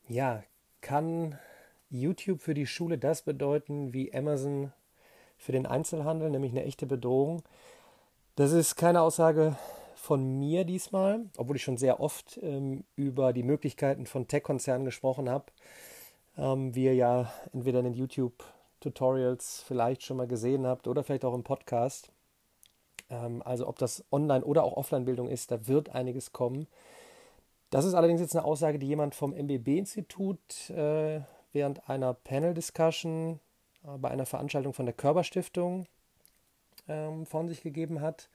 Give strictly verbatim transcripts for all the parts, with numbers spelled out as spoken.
Ja, kann YouTube für die Schule das bedeuten wie Amazon für den Einzelhandel, nämlich eine echte Bedrohung? Das ist keine Aussage von mir diesmal, obwohl ich schon sehr oft ähm, über die Möglichkeiten von Tech-Konzernen gesprochen habe, ähm, wie ihr ja entweder in den YouTube-Tutorials vielleicht schon mal gesehen habt oder vielleicht auch im Podcast. Ähm, also ob das Online- oder auch Offline-Bildung ist, da wird einiges kommen. Das ist allerdings jetzt eine Aussage, die jemand vom M B B-Institut äh, während einer Panel-Discussion äh, bei einer Veranstaltung von der Körber-Stiftung ähm, von sich gegeben hat.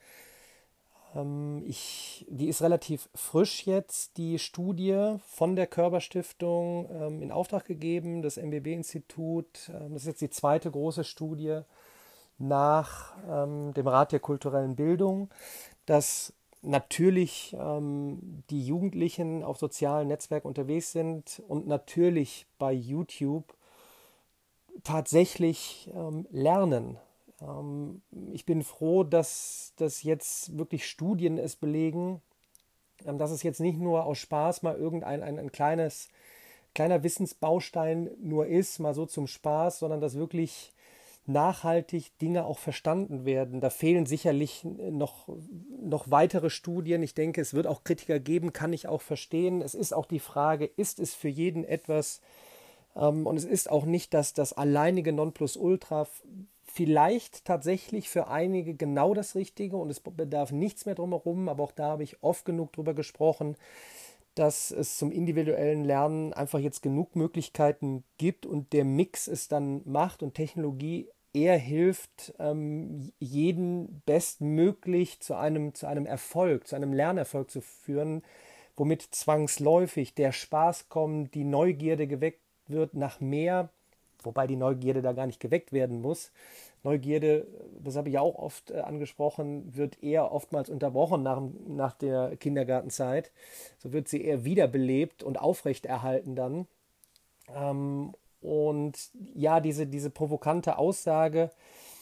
Ähm, ich, die ist relativ frisch jetzt, die Studie von der Körber-Stiftung ähm, in Auftrag gegeben, das M B B-Institut. Ähm, das ist jetzt die zweite große Studie nach ähm, dem Rat der kulturellen Bildung, dass natürlich ähm, die Jugendlichen auf sozialen Netzwerken unterwegs sind und natürlich bei YouTube tatsächlich ähm, lernen. Ähm, ich bin froh, dass, dass jetzt wirklich Studien es belegen, ähm, dass es jetzt nicht nur aus Spaß mal irgendein ein, ein kleines, kleiner Wissensbaustein nur ist, mal so zum Spaß, sondern dass wirklich nachhaltig Dinge auch verstanden werden. Da fehlen sicherlich noch, noch weitere Studien. Ich denke, es wird auch Kritiker geben, kann ich auch verstehen. Es ist auch die Frage, ist es für jeden etwas, ähm, und es ist auch nicht das, das alleinige Nonplusultra, vielleicht tatsächlich für einige genau das Richtige und es bedarf nichts mehr drumherum, aber auch da habe ich oft genug drüber gesprochen, dass es zum individuellen Lernen einfach jetzt genug Möglichkeiten gibt und der Mix es dann macht und Technologie eher hilft, ähm, jeden bestmöglich zu einem, zu einem Erfolg, zu einem Lernerfolg zu führen, womit zwangsläufig der Spaß kommt, die Neugierde geweckt wird nach mehr, wobei die Neugierde da gar nicht geweckt werden muss. Neugierde, das habe ich ja auch oft äh, angesprochen, wird eher oftmals unterbrochen nach, nach der Kindergartenzeit. So wird sie eher wiederbelebt und aufrechterhalten dann. Ähm, und ja, diese, diese provokante Aussage,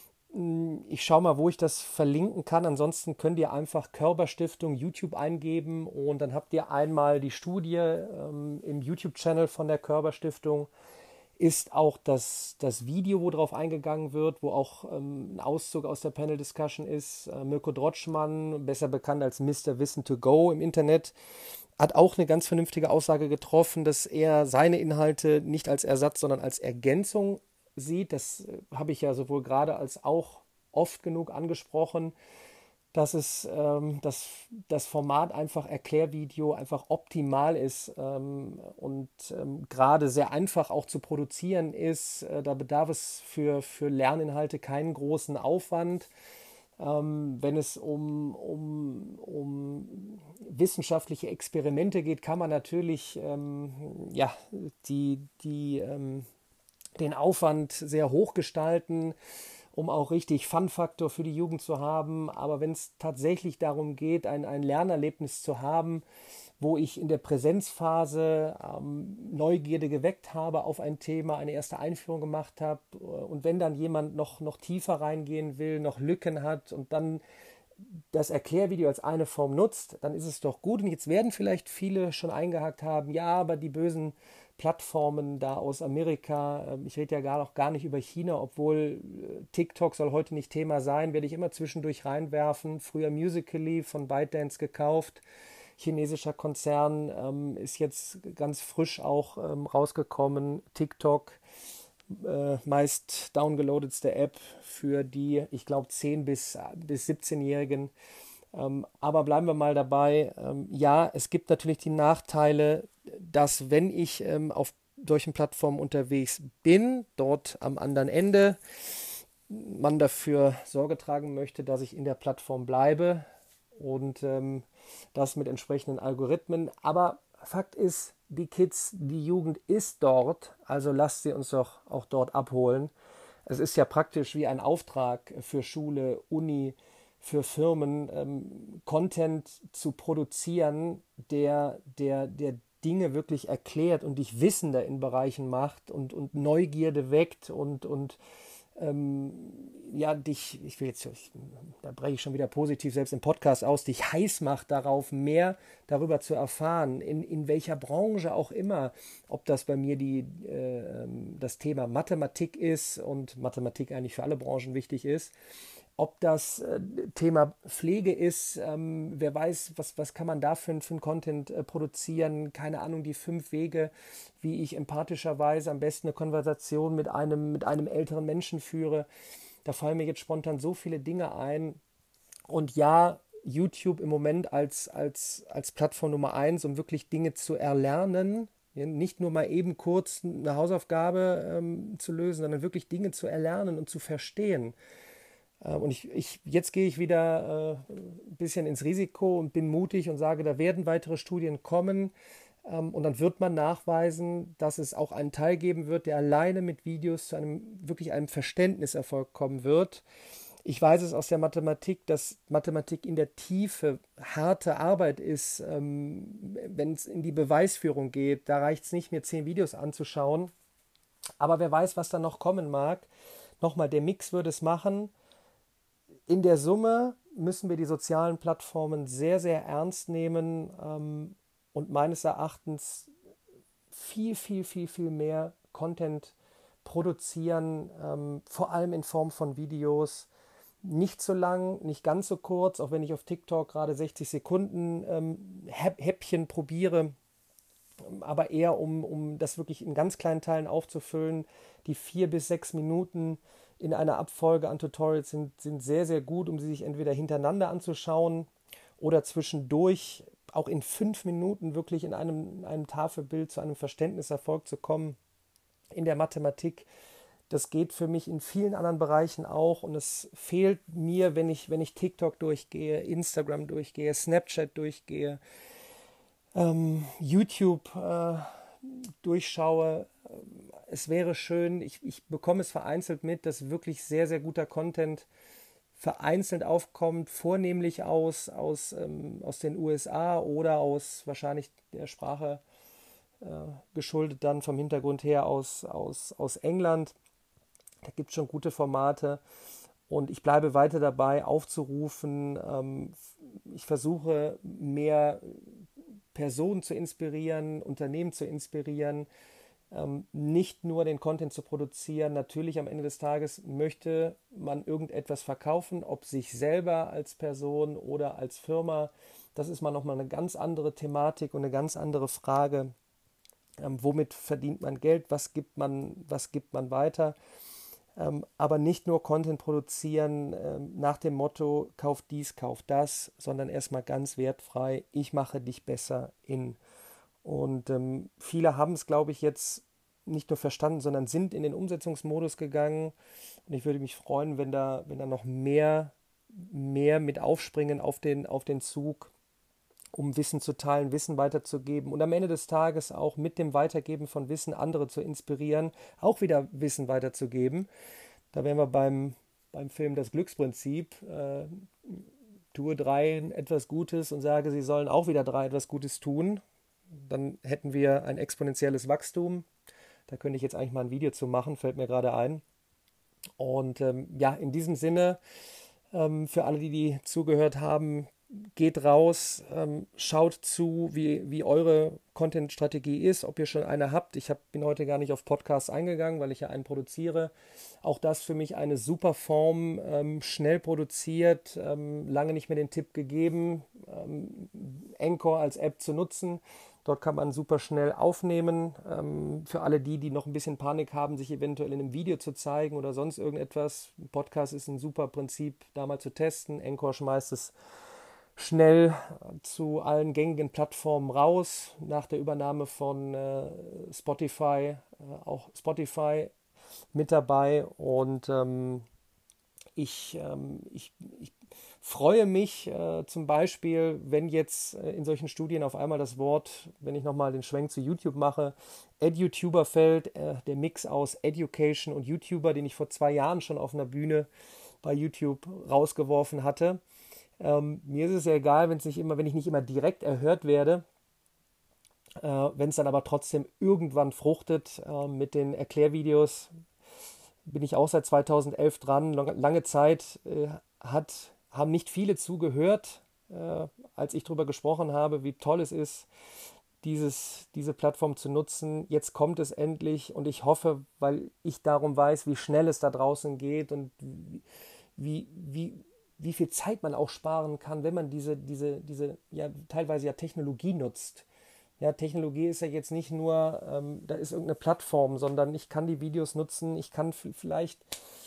ich schaue mal, wo ich das verlinken kann. Ansonsten könnt ihr einfach Körber-Stiftung YouTube eingeben und dann habt ihr einmal die Studie ähm, im YouTube-Channel von der Körber-Stiftung. Ist auch das, das Video, wo drauf eingegangen wird, wo auch ähm, ein Auszug aus der Panel-Discussion ist. Äh, Mirko Drotschmann, besser bekannt als Mister Wissen to Go im Internet, hat auch eine ganz vernünftige Aussage getroffen, dass er seine Inhalte nicht als Ersatz, sondern als Ergänzung sieht. Das äh, habe ich ja sowohl gerade als auch oft genug angesprochen, dass es ähm, dass das Format einfach Erklärvideo einfach optimal ist ähm, und ähm, gerade sehr einfach auch zu produzieren ist. Äh, da bedarf es für, für Lerninhalte keinen großen Aufwand. Ähm, wenn es um, um, um wissenschaftliche Experimente geht, kann man natürlich ähm, ja, die, die, ähm, den Aufwand sehr hoch gestalten, um auch richtig Fun-Faktor für die Jugend zu haben. Aber wenn es tatsächlich darum geht, ein, ein Lernerlebnis zu haben, wo ich in der Präsenzphase ähm, Neugierde geweckt habe auf ein Thema, eine erste Einführung gemacht habe und wenn dann jemand noch, noch tiefer reingehen will, noch Lücken hat und dann das Erklärvideo als eine Form nutzt, dann ist es doch gut. Und jetzt werden vielleicht viele schon eingehakt haben, ja, aber die bösen Plattformen da aus Amerika, ähm, ich rede ja gar noch gar nicht über China, obwohl äh, TikTok soll heute nicht Thema sein, werde ich immer zwischendurch reinwerfen. Früher Musical.ly von ByteDance gekauft, chinesischer Konzern, ähm, ist jetzt ganz frisch auch ähm, rausgekommen. TikTok, äh, meist downgeloadetste App für die, ich glaube, zehn- bis, bis siebzehn-Jährigen. Ähm, aber bleiben wir mal dabei. Ähm, ja, es gibt natürlich die Nachteile, dass wenn ich ähm, auf solchen Plattformen unterwegs bin, dort am anderen Ende, man dafür Sorge tragen möchte, dass ich in der Plattform bleibe und ähm, das mit entsprechenden Algorithmen. Aber Fakt ist, die Kids, die Jugend ist dort, also lasst sie uns doch auch dort abholen. Es ist ja praktisch wie ein Auftrag für Schule, Uni, für Firmen, ähm, Content zu produzieren, der, der, der Dinge wirklich erklärt und dich wissender in Bereichen macht und, und Neugierde weckt und, und ähm, ja, dich, ich will jetzt, ich, da breche ich schon wieder positiv selbst im Podcast aus, dich heiß macht darauf, mehr darüber zu erfahren, in, in welcher Branche auch immer, ob das bei mir die, äh, das Thema Mathematik ist und Mathematik eigentlich für alle Branchen wichtig ist, ob das äh, Thema Pflege ist, ähm, wer weiß, was, was kann man da für, für einen Content äh, produzieren, keine Ahnung, die fünf Wege, wie ich empathischerweise am besten eine Konversation mit einem, mit einem älteren Menschen führe. Da fallen mir jetzt spontan so viele Dinge ein. Und ja, YouTube im Moment als, als, als Plattform Nummer eins, um wirklich Dinge zu erlernen, ja, nicht nur mal eben kurz eine Hausaufgabe ähm, zu lösen, sondern wirklich Dinge zu erlernen und zu verstehen. Äh, und ich, ich, jetzt gehe ich wieder äh, ein bisschen ins Risiko und bin mutig und sage, da werden weitere Studien kommen. Ähm, und dann wird man nachweisen, dass es auch einen Teil geben wird, der alleine mit Videos zu einem wirklich einem Verständniserfolg kommen wird. Ich weiß es aus der Mathematik, dass Mathematik in der Tiefe harte Arbeit ist, ähm, wenn es in die Beweisführung geht. Da reicht es nicht, mir zehn Videos anzuschauen. Aber wer weiß, was da noch kommen mag. Nochmal, der Mix würde es machen. In der Summe müssen wir die sozialen Plattformen sehr, sehr ernst nehmen ähm, und meines Erachtens viel, viel, viel, viel mehr Content produzieren, ähm, vor allem in Form von Videos. Nicht so lang, nicht ganz so kurz, auch wenn ich auf TikTok gerade sechzig Sekunden ähm, Häppchen probiere, aber eher um, um das wirklich in ganz kleinen Teilen aufzufüllen. Die vier bis sechs Minuten in einer Abfolge an Tutorials sind, sind sehr, sehr gut, um sie sich entweder hintereinander anzuschauen oder zwischendurch auch in fünf Minuten wirklich in einem, in einem Tafelbild zu einem Verständniserfolg zu kommen. In der Mathematik, das geht für mich in vielen anderen Bereichen auch und es fehlt mir, wenn ich, wenn ich TikTok durchgehe, Instagram durchgehe, Snapchat durchgehe, ähm, YouTube äh, durchschaue. Es wäre schön, ich, ich bekomme es vereinzelt mit, dass wirklich sehr, sehr guter Content vereinzelt aufkommt, vornehmlich aus, aus, ähm, aus den U S A oder aus wahrscheinlich der Sprache äh, geschuldet dann vom Hintergrund her aus, aus, aus England. Da gibt es schon gute Formate und ich bleibe weiter dabei aufzurufen. Ähm, ich versuche mehr Personen zu inspirieren, Unternehmen zu inspirieren, ähm, nicht nur den Content zu produzieren. Natürlich am Ende des Tages möchte man irgendetwas verkaufen, ob sich selber als Person oder als Firma. Das ist mal nochmal eine ganz andere Thematik und eine ganz andere Frage. Ähm, womit verdient man Geld? Was gibt man, was gibt man weiter? Ähm, aber nicht nur Content produzieren ähm, nach dem Motto, kauf dies, kauf das, sondern erstmal ganz wertfrei, ich mache dich besser in. Und ähm, viele haben es, glaube ich, jetzt nicht nur verstanden, sondern sind in den Umsetzungsmodus gegangen. Und ich würde mich freuen, wenn da, wenn da noch mehr, mehr mit aufspringen auf den, auf den Zug, um Wissen zu teilen, Wissen weiterzugeben und am Ende des Tages auch mit dem Weitergeben von Wissen andere zu inspirieren, auch wieder Wissen weiterzugeben. Da wären wir beim, beim Film Das Glücksprinzip. Äh, tue drei etwas Gutes und sage, sie sollen auch wieder drei etwas Gutes tun. Dann hätten wir ein exponentielles Wachstum. Da könnte ich jetzt eigentlich mal ein Video zu machen, fällt mir gerade ein. Und ähm, ja, in diesem Sinne, ähm, für alle, die, die zugehört haben, geht raus, ähm, schaut zu, wie, wie eure Content-Strategie ist, ob ihr schon eine habt. Ich hab, bin heute gar nicht auf Podcasts eingegangen, weil ich ja einen produziere. Auch das für mich eine super Form, ähm, schnell produziert, ähm, lange nicht mehr den Tipp gegeben, ähm, Anchor als App zu nutzen. Dort kann man super schnell aufnehmen. Ähm, für alle die, die noch ein bisschen Panik haben, sich eventuell in einem Video zu zeigen oder sonst irgendetwas. Ein Podcast ist ein super Prinzip, da mal zu testen. Anchor schmeißt es schnell zu allen gängigen Plattformen raus, nach der Übernahme von äh, Spotify, äh, auch Spotify mit dabei und ähm, ich, ähm, ich, ich freue mich äh, zum Beispiel, wenn jetzt äh, in solchen Studien auf einmal das Wort, wenn ich nochmal den Schwenk zu YouTube mache, EduTuber fällt, äh, der Mix aus Education und YouTuber, den ich vor zwei Jahren schon auf einer Bühne bei YouTube rausgeworfen hatte. Ähm, mir ist es ja egal, wenn es nicht immer, wenn ich nicht immer direkt erhört werde, äh, wenn es dann aber trotzdem irgendwann fruchtet äh, mit den Erklärvideos, bin ich auch seit zweitausendelf dran. Lange Zeit äh, hat, haben nicht viele zugehört, äh, als ich darüber gesprochen habe, wie toll es ist, dieses, diese Plattform zu nutzen. Jetzt kommt es endlich und ich hoffe, weil ich darum weiß, wie schnell es da draußen geht und wie, wie, wie viel Zeit man auch sparen kann, wenn man diese, diese, diese ja, teilweise ja Technologie nutzt. Ja, Technologie ist ja jetzt nicht nur, ähm, da ist irgendeine Plattform, sondern ich kann die Videos nutzen, ich kann vielleicht,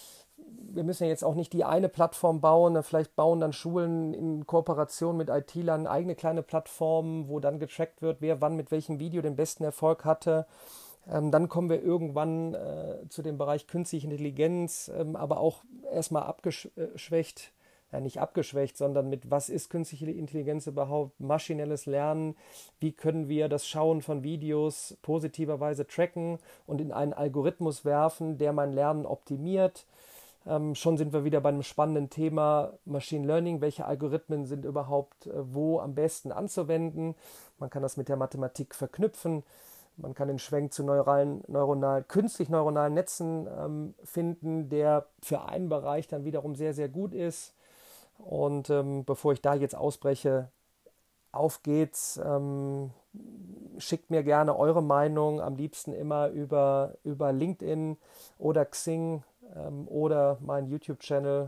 wir müssen ja jetzt auch nicht die eine Plattform bauen, vielleicht bauen dann Schulen in Kooperation mit I T-Lern eigene kleine Plattformen, wo dann getrackt wird, wer wann mit welchem Video den besten Erfolg hatte. Ähm, dann kommen wir irgendwann äh, zu dem Bereich künstliche Intelligenz, ähm, aber auch erstmal abgeschwächt, ja nicht abgeschwächt, sondern mit was ist künstliche Intelligenz überhaupt, maschinelles Lernen, wie können wir das Schauen von Videos positiverweise tracken und in einen Algorithmus werfen, der mein Lernen optimiert. Ähm, schon sind wir wieder bei einem spannenden Thema Machine Learning. Welche Algorithmen sind überhaupt äh, wo am besten anzuwenden? Man kann das mit der Mathematik verknüpfen. Man kann den Schwenk zu neuralen, neuronal, künstlich neuronalen Netzen ähm, finden, der für einen Bereich dann wiederum sehr, sehr gut ist. Und ähm, bevor ich da jetzt ausbreche, auf geht's. Ähm, schickt mir gerne eure Meinung, am liebsten immer über, über LinkedIn oder Xing ähm, oder meinen YouTube-Channel.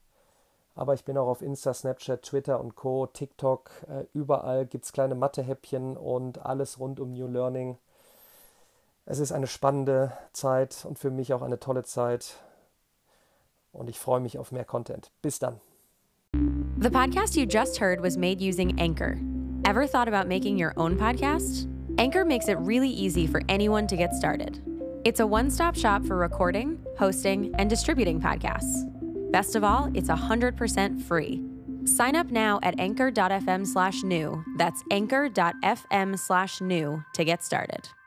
Aber ich bin auch auf Insta, Snapchat, Twitter und Co., TikTok. Äh, überall gibt es kleine Mathehäppchen und alles rund um New Learning. Es ist eine spannende Zeit und für mich auch eine tolle Zeit. Und ich freue mich auf mehr Content. Bis dann. The podcast you just heard was made using Anchor. Ever thought about making your own podcast? Anchor makes it really easy for anyone to get started. It's a one-stop shop for recording, hosting, and distributing podcasts. Best of all, it's one hundred percent free. Sign up now at anchor.fm slash new. That's anchor.fm slash new to get started.